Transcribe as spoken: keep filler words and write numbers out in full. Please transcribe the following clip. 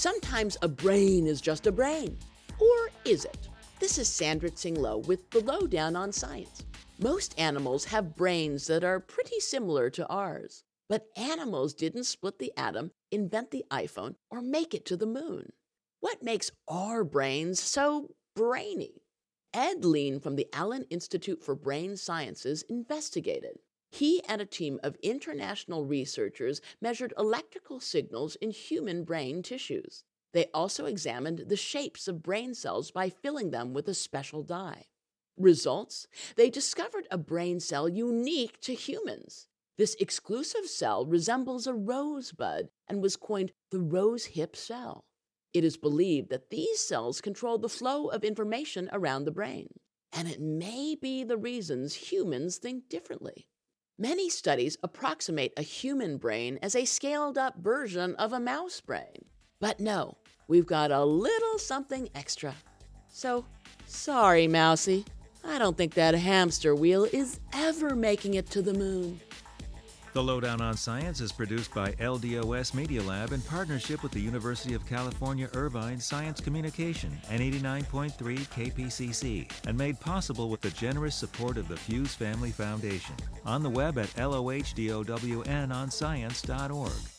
Sometimes a brain is just a brain. Or is it? This is Sandra Tsing Loh with the Lowdown on Science. Most animals have brains that are pretty similar to ours. But animals didn't split the atom, invent the iPhone, or make it to the moon. What makes our brains so brainy? Ed Lean from the Allen Institute for Brain Sciences investigated. He and a team of international researchers measured electrical signals in human brain tissues. They also examined the shapes of brain cells by filling them with a special dye. Results? They discovered a brain cell unique to humans. This exclusive cell resembles a rosebud and was coined the rose-hip cell. It is believed that these cells control the flow of information around the brain, and it may be the reasons humans think differently. Many studies approximate a human brain as a scaled-up version of a mouse brain. But no, we've got a little something extra. So, sorry, Mousy, I don't think that hamster wheel is ever making it to the moon. The Lowdown on Science is produced by L D O S Media Lab in partnership with the University of California, Irvine Science Communication and eighty-nine point three K P C C, and made possible with the generous support of the Fuse Family Foundation. On the web at lohdowonscience dot org.